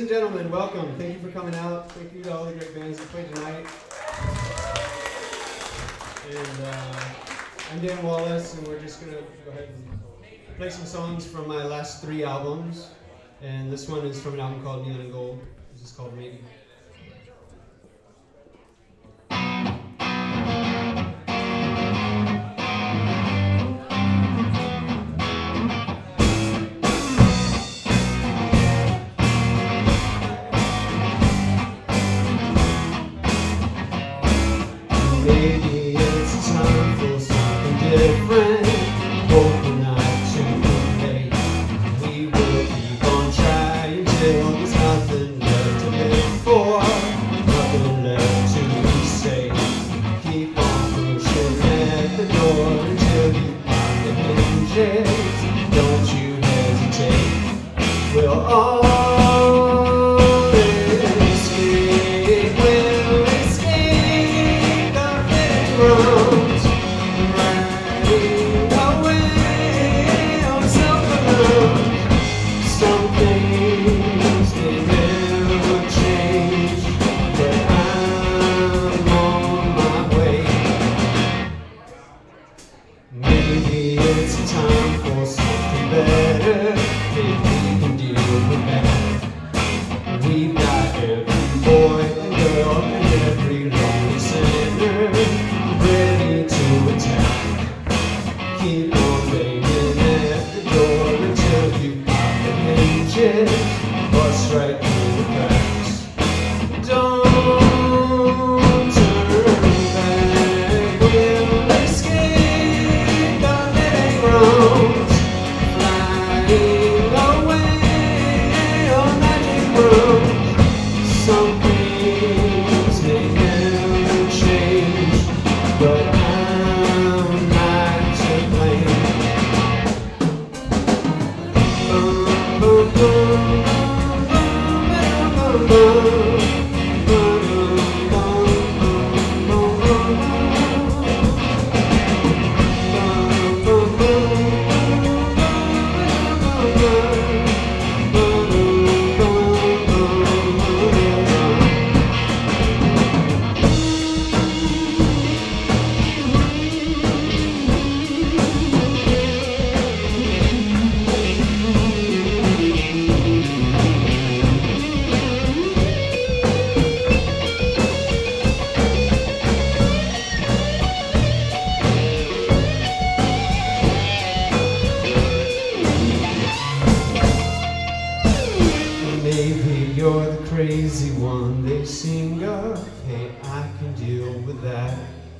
gentlemen, welcome. Thank you for coming out. Thank you to all the great bands that played tonight. And I'm Dan Wallace, and we're just going to go ahead and play some songs from my last 3 albums. And this one is from an album called Neon and Gold. This is called Maybe. Maybe it's time for something different. Hoping not too late. We will keep on trying till there's nothing left to live for, nothing left to say. Keep on pushing at the door until you find the hinges. Don't you hesitate. We'll all bust right through the cracks. Don't turn back. We'll escape the living roads, flying away on magic roads. Some things may never change, but I'm not to blame. Maybe you're the crazy one they sing of. Hey, I can deal with that.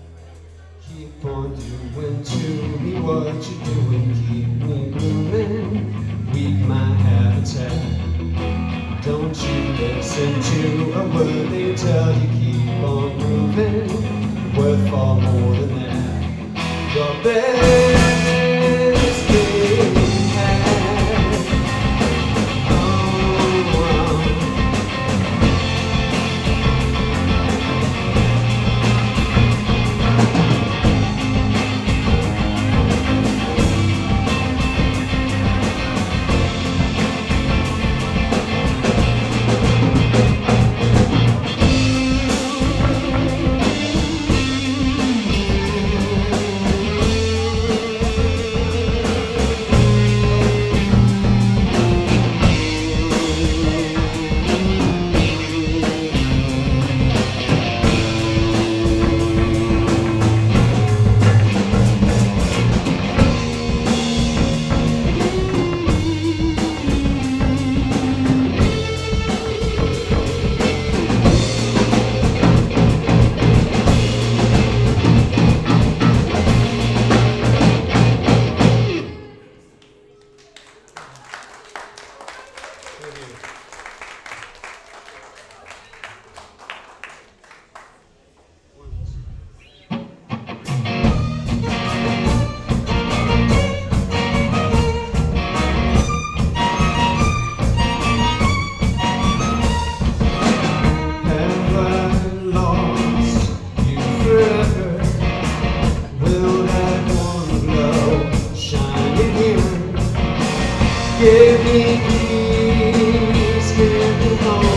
Keep on doing to me what you're doing. Keep me moving, weak my habitat. Don't you listen to a word they tell you. Keep on moving, worth far more than that. Your best thing had. Give me peace, give me hope.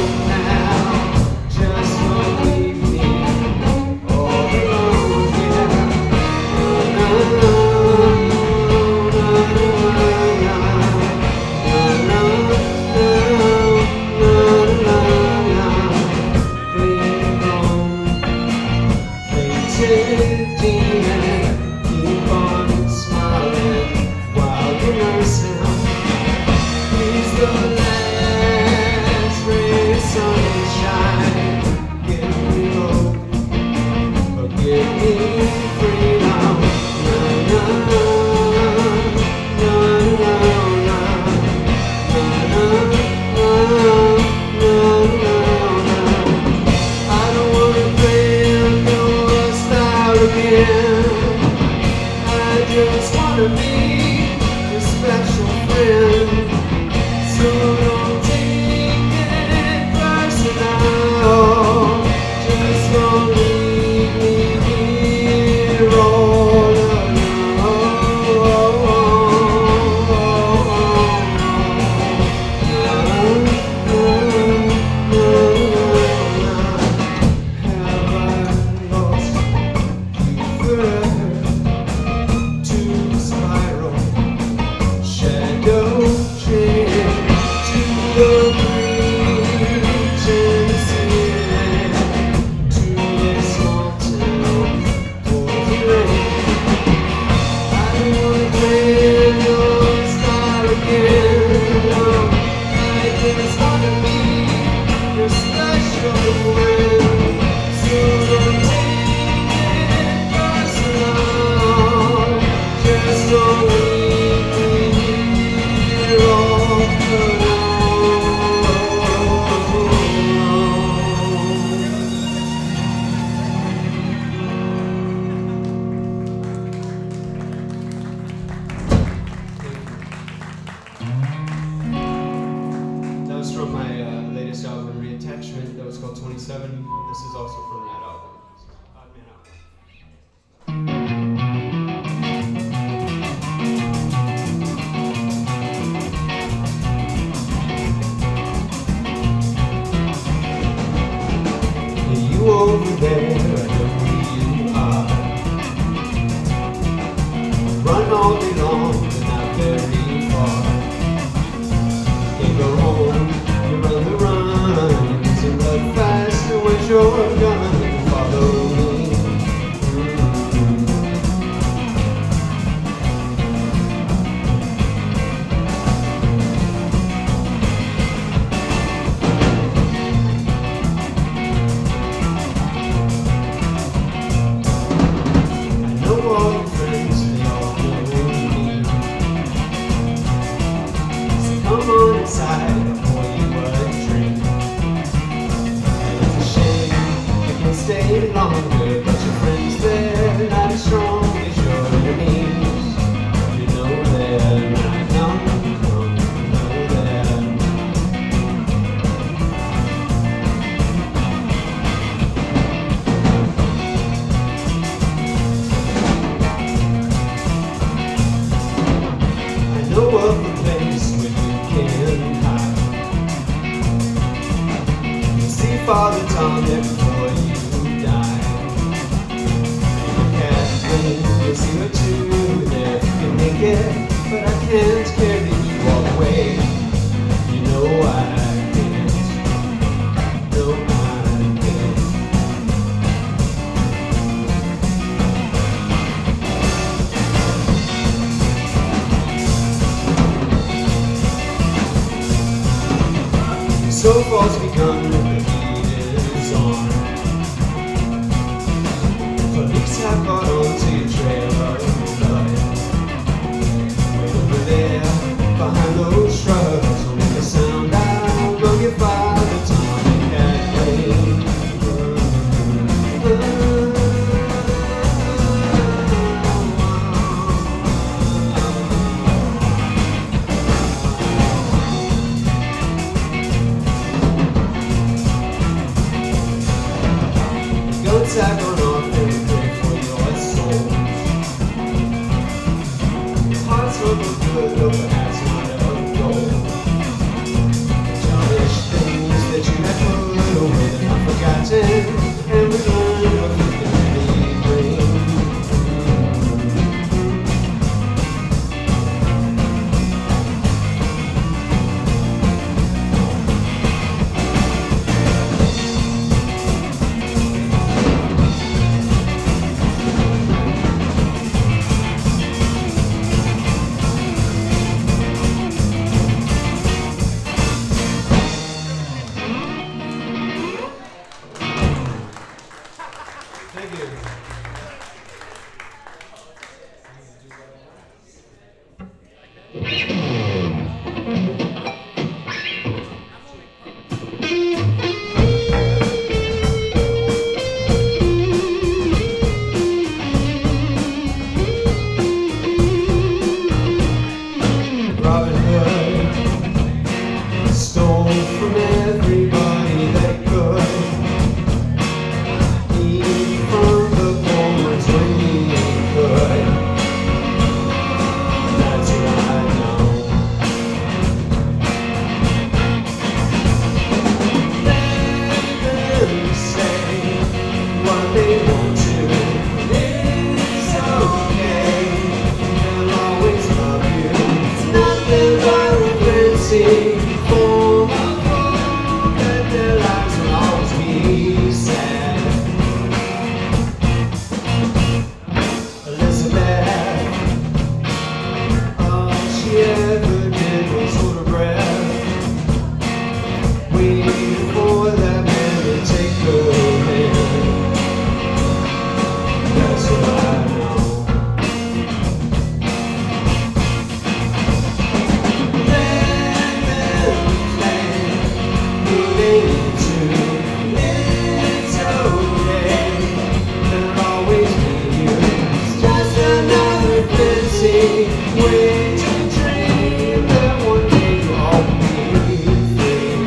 fancy way to dream that one day you'll all be free.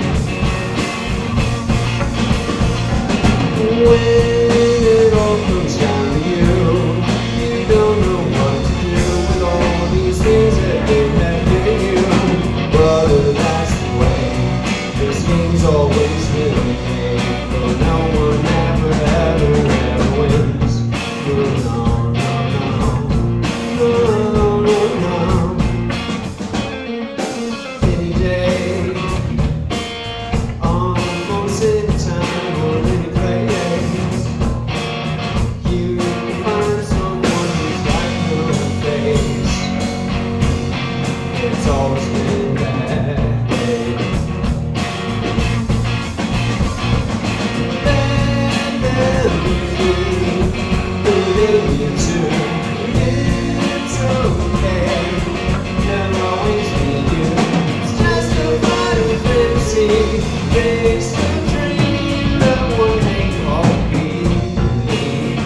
When it all comes down to you, you don't know what to do with all these things that they have given you. But that's the way, this game's always been okay. But no one ever, ever, ever wins. No, no, no. Any day, almost any time or any place, you can find someone who's got your face. It's always been that way. It's okay, never always be you. It's just a vital fantasy, based a dream that one day you'll all believe.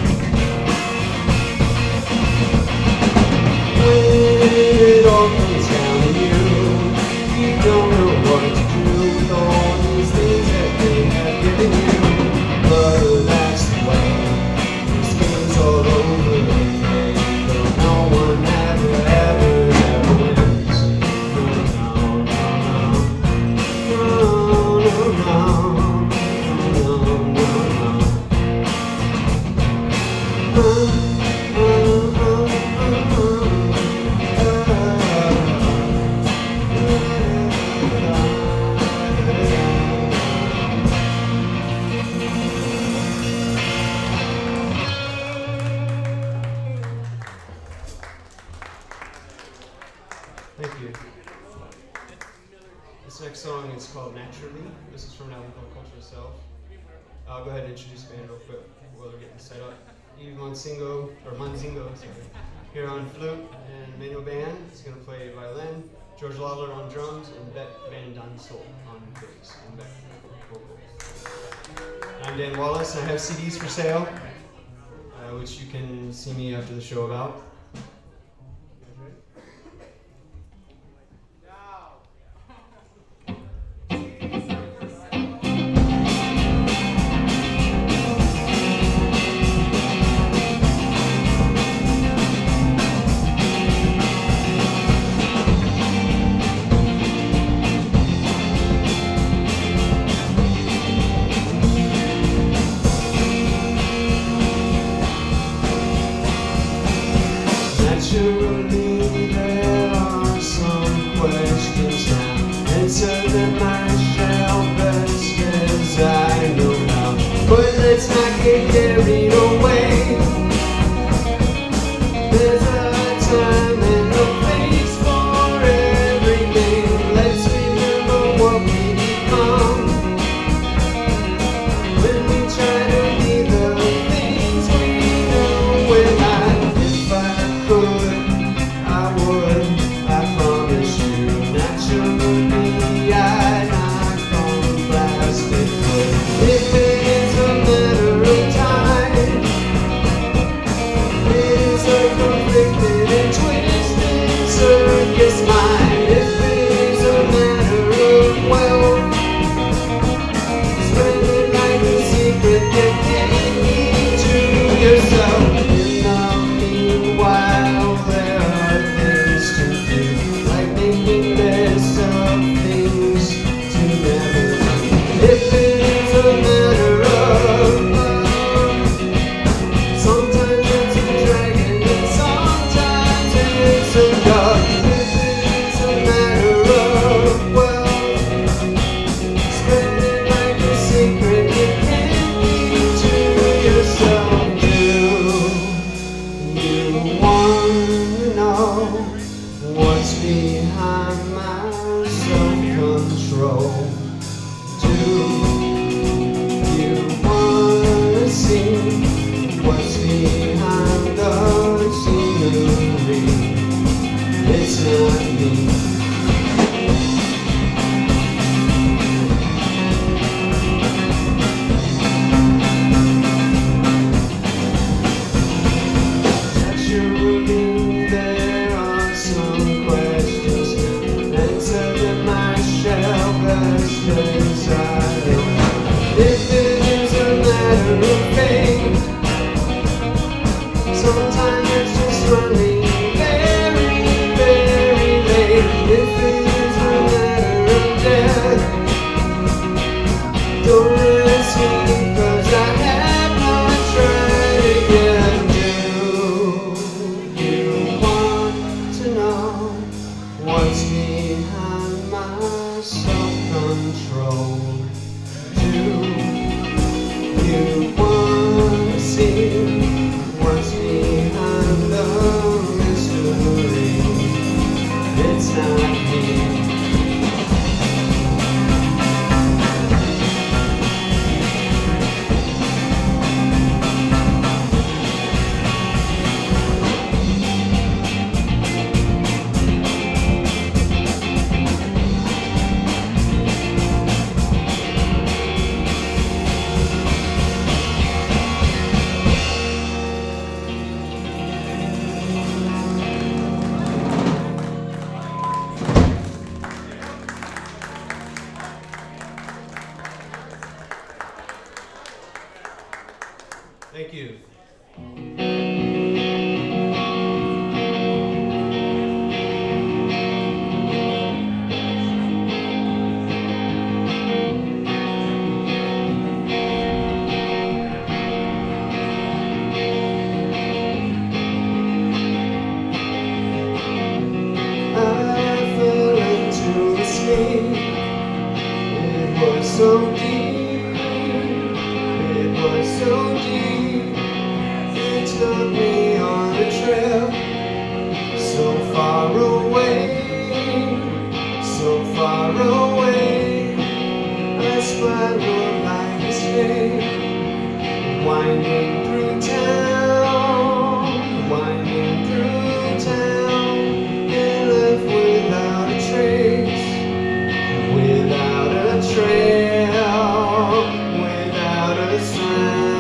When it all comes down to you, you don't know what to do with all these things that they have given you. But that's the way, this game's all over again. But no one ever, ever, ever wins. No, no, no, no, no, no, Thank you. This next song is called Naturally. This is from an album called Culture Self. I'll go ahead and introduce the band real quick while they're getting set up. Eve Manzingo, sorry, here on flute, and Manuel Band is going to play violin, George Lawler on drums, and Bette Van Dunsel on bass and back vocals. I'm Dan Wallace, and I have CDs for sale, which you can see me after the show about. Naturally, there are some questions now. Answer them I shall best as I know how. But let's not get carried away. There's a time and a place for everything. Let's remember what we become when we try to be the things we know we're not. If I could, I would, I promise you. Naturally, I'd knock on plastic wood. If it's a matter of time, it's a conflicted and twisted circus mind. If it's a matter of wealth, spend it like a secret that can't to yourself. In the meanwhile, there are things to do, like making lists of things to never do. If it's a matter of love, sometimes it's a dragon and sometimes it's a dove. If it's a matter of wealth, spend it like a secret you can't keep to yourself. Do you wanna know what's behind my self-control? Do you wanna see what's behind the scenery? It's not me. Naturally, there If it's a matter of death, don't ask me, 'cause I have not tried it yet. Do you want to know what's behind my self-control? Do you want to see what's behind the mystery? It's not me. Thank you. I fell into a sleep. It was so deep. It was so deep. It took me on a trail so far away, so far away. I spiraled like a snake, winding through town, winding through town, and left without a trace, without a trail, without a sound.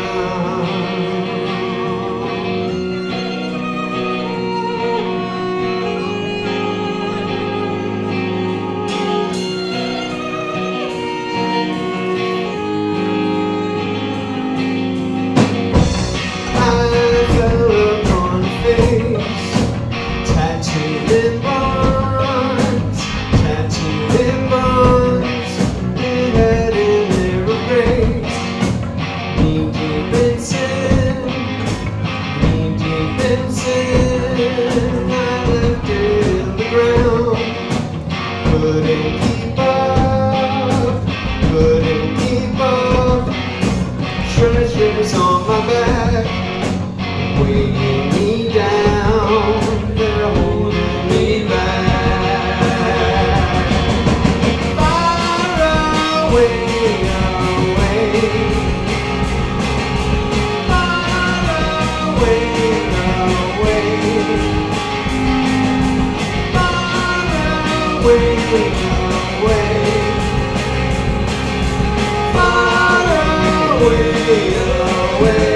I fell upon a face, tattooed in bronze, tattooed in bronze. It had an air of grace, knee deep in sin, knee deep in sin. I left it in the ground, couldn't keep up, couldn't keep up. Treasures on my back, weighing me down, they're holding me back. Far away, away, far away, away, far away, away, far away, away.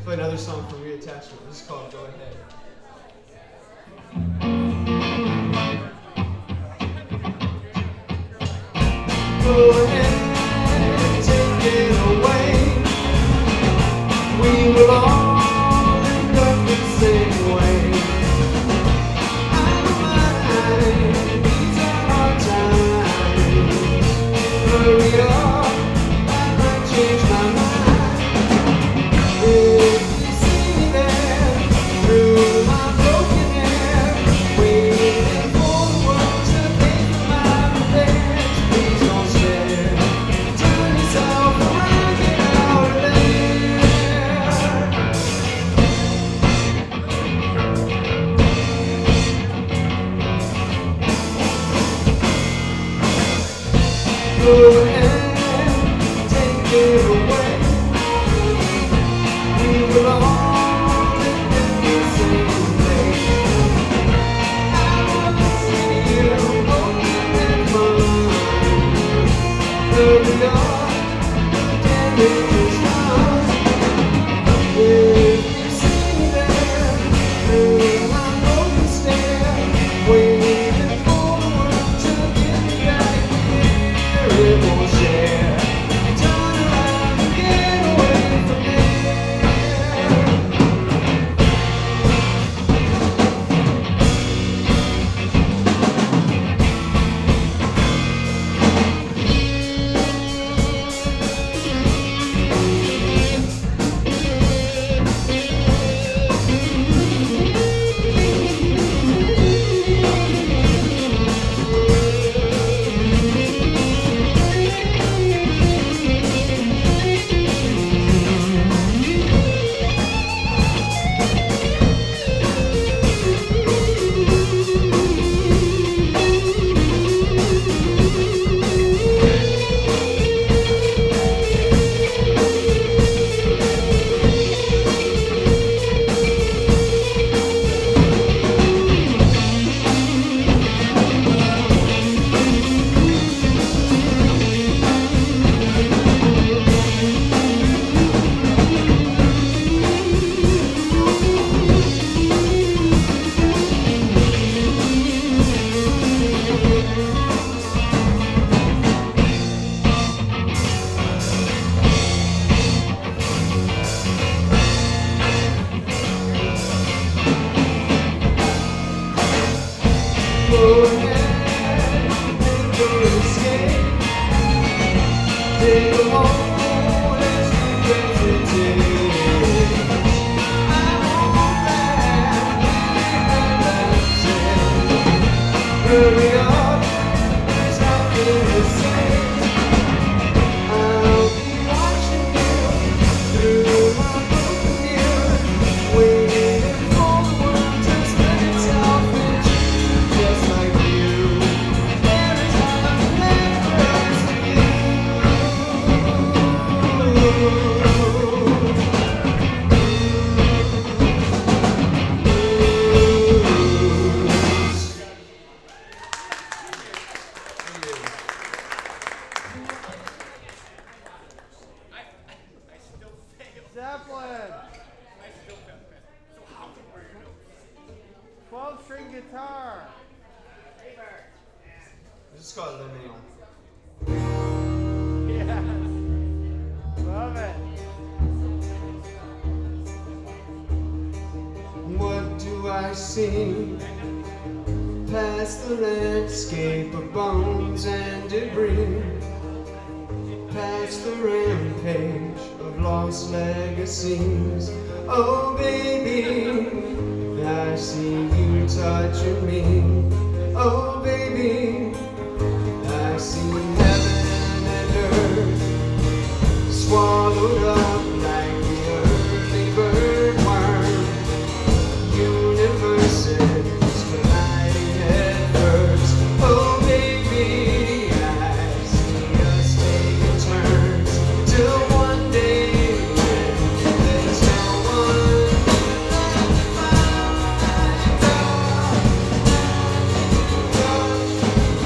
Play another song for Reattachment. This is called Go Ahead. Go ahead, take it away. We will all end up the same way. I don't mind, these are hard times. Hurry up, I might change my mind. If you see me there, through my broken hair, waiting for the world to pay for my revenge, please don't stare. Turn yourself around, get out of there. Go ahead, take it away. We will all end in the same place. I wanna see you open and mine. Hurry up, damage is done. If you see me there, through my broken stair, waiting for the world to get me back here, it won't share. Turn around and get away from there. Go ahead, make your escape. Take a hold as you hesitate. I won't laugh, hurry up, there's nothing to say. I'll be watching you through my broken mirror, waiting for the world to split itself into just like you. There is nothing left for us to Zeppelin! 12-string guitar. This is called Lemonade. Yeah. Love it. What do I see? Past the landscape of bones and debris, past the rampage of lost legacies. Oh baby, I see you touching me. Oh baby, I see heaven and earth swallowed up like the early birdworm. Universes colliding headfirst. Oh baby, I see us taking turns till one day when there's no one left behind.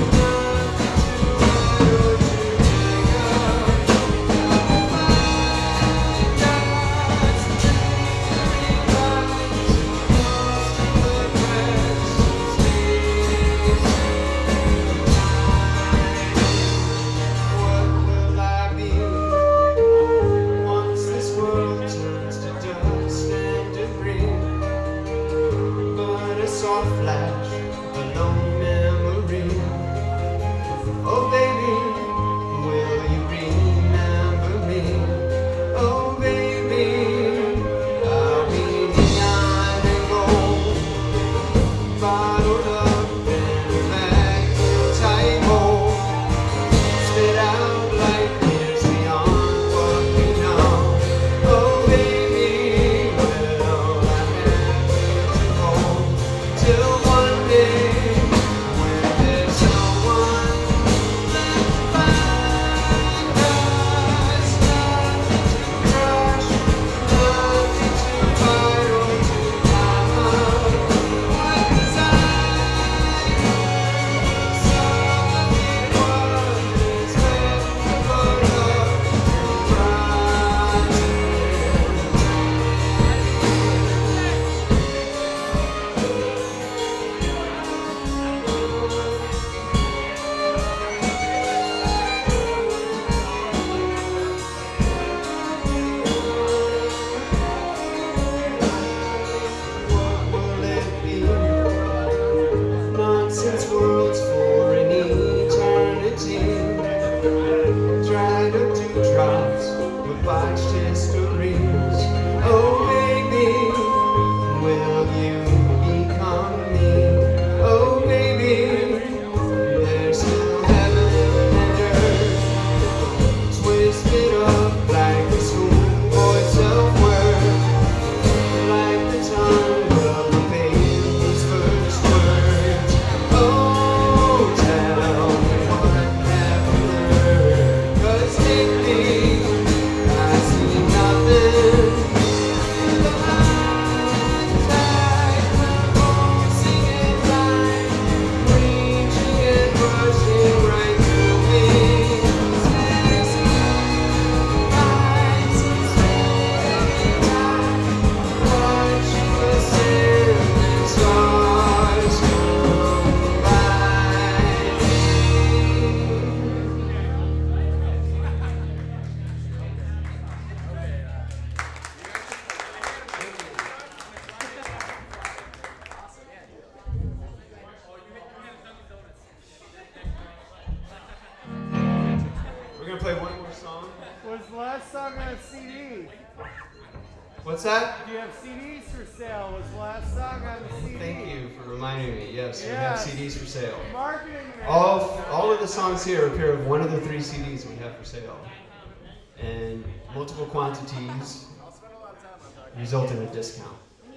What's that? Do you have CDs for sale? Was the last song on the CD? Thank you for reminding me. Yes, we have Yes. CDs for sale. Marketing man. All of the songs here appear of one of the 3 CDs we have for sale. And multiple quantities result in a discount.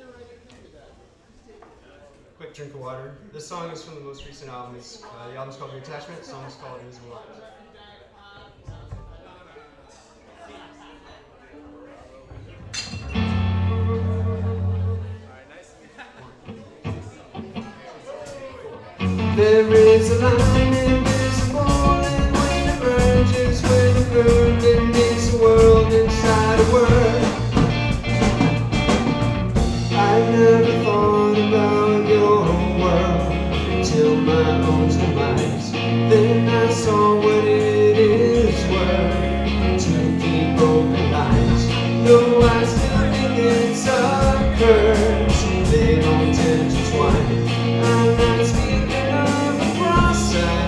Quick drink of water. This song is from the most recent album. The album's called Reattachment. The song is called Invisible Arms. There is a line invisible, and when it merges with a curve, it makes a world inside a word. I never thought about your world until my own demise. Then I saw what it is worth to keep open eyes. Though I still think it's a curse, they don't intertwine. I'm not speaking of the process.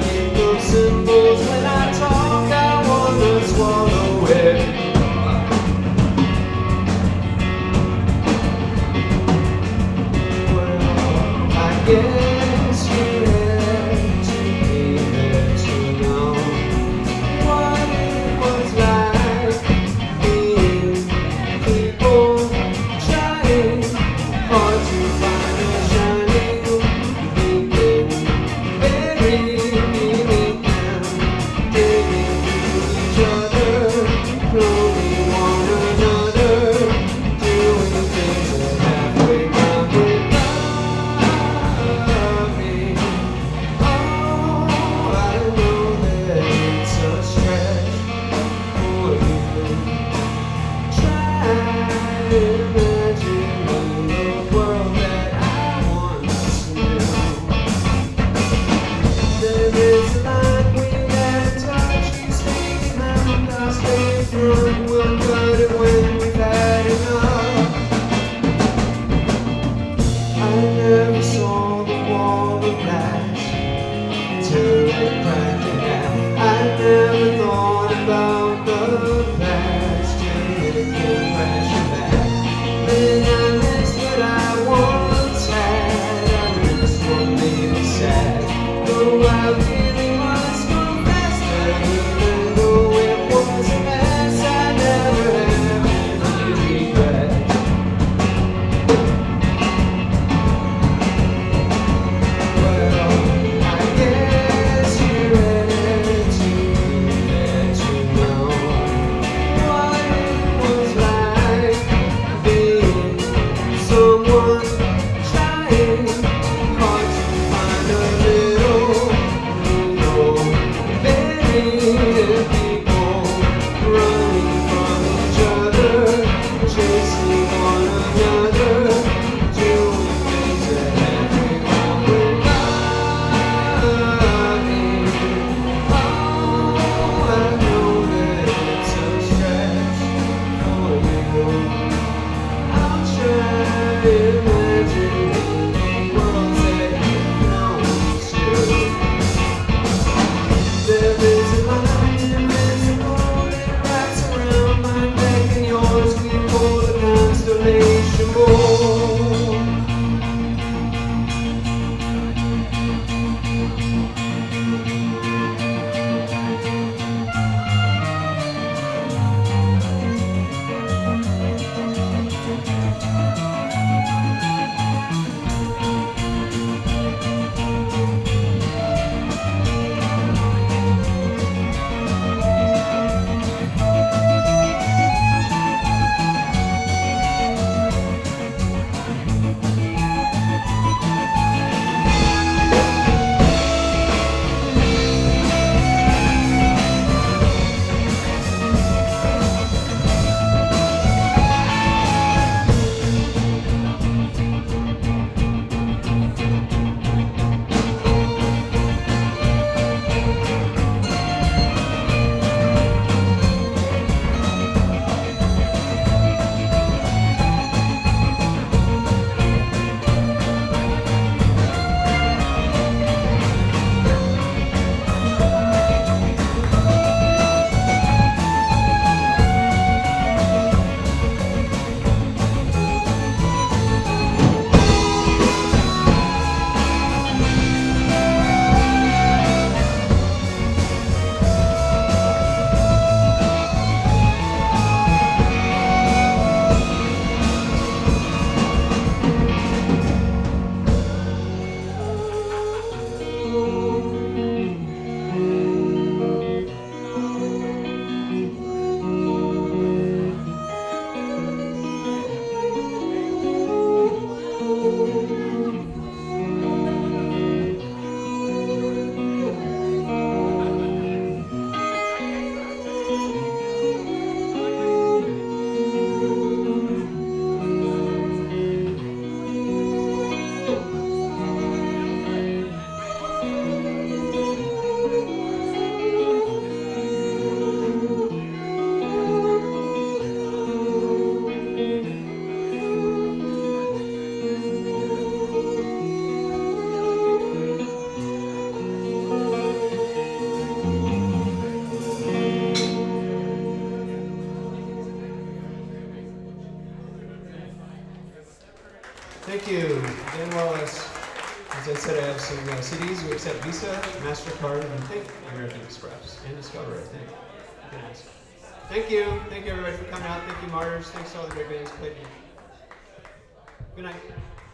Thank you, Dan Wallace. As I said, I have some CDs. We accept Visa, MasterCard, and I think American Express, and Discover, I think. You can ask. Thank you. Thank you, everybody, for coming out. Thank you, Martyrs. Thanks to all the great bands who played here. Good night.